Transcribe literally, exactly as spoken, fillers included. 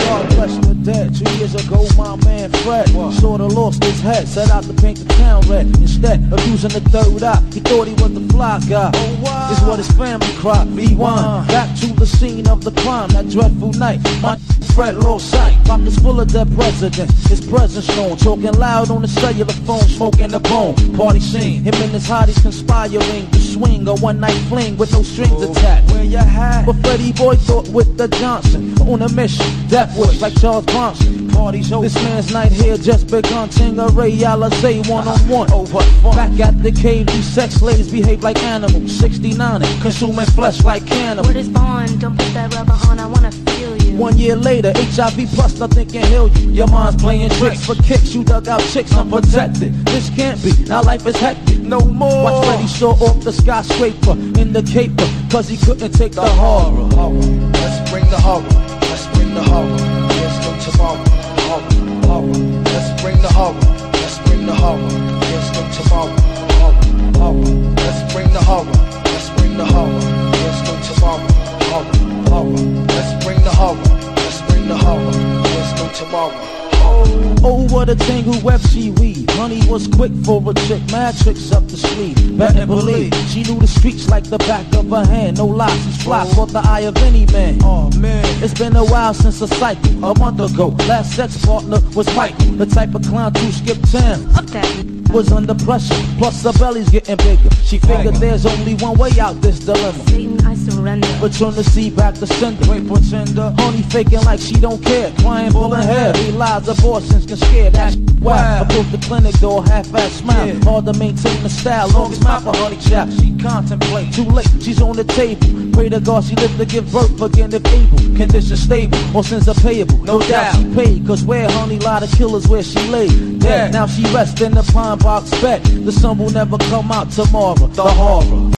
God bless the dead. Two years ago, my man Fred sorta lost his head. Set out to paint the town red. Instead of using the third eye, he thought he was the fly guy. Oh, wow. This is what his family cried. Rewind back to the scene of the crime. That dreadful night, my Fred lost sight. Pockets full of dead presidents. His presence shown. Talking loud on the cellular phone, smoking the bone. Party scene. Him and his hotties conspiring to swing a one night fling with no strings attached. Where you hat? But Freddie Boy thought with the Johnson on a mission. Death wish like Charles Bronson. Parties over. This man's night here just begun. Tingeray, Alizé, one on one. Oh, what fun. Back at the cave, these sex slaves behave like animals. sixty-nine, consuming flesh like cannibals. What is Bond? Don't put that rubber on, I wanna feel you. One year later, H I V plus, nothing can heal you. Your mind's playing tricks for kicks. You dug out chicks unprotected. This can't be. Now life is hectic. No more. Watch Freddie saw off the skyscraper in the caper, cause he couldn't take the, the horror. horror. Let's bring the horror. Let's bring the horror. Here's no tomorrow. Horror, horror. Let's bring the horror. Let's bring the horror. Here's no tomorrow. Horror, horror. Let's bring the horror. Let's bring the horror. Here's no tomorrow. Horror, horror. Let's bring the horror. Let's bring the horror. Here's no tomorrow. Oh, what a tangled web she weave. Honey was quick for a chick, mad tricks up the sleeve. Better believe she knew the streets like the back of her hand. No lie, she's fly for the eye of any man. Oh man, it's been a while since a cycle. A month ago, last sex partner was Michael, the type of clown to skip town. Up that was under pressure, plus her belly's getting bigger. She figured there's only one way out this dilemma. Satan, I surrender. Return the seed back to sender. Wait, pretender. Honey faking like she don't care. Crying, pulling hair. Realize abortions can scare. That's why approach the clinic door, half-ass smile. Yeah. Hard to maintain the style. Longest mouth for honey chap. She contemplate. Too late, she's on the table. Pray to God she lived to give birth again if able. Condition stable, or sins are payable. No doubt she paid, cause where honey lot of killers where she lay. Dead. Now she rests in the pine box bed. The sun will never come out tomorrow. The horror.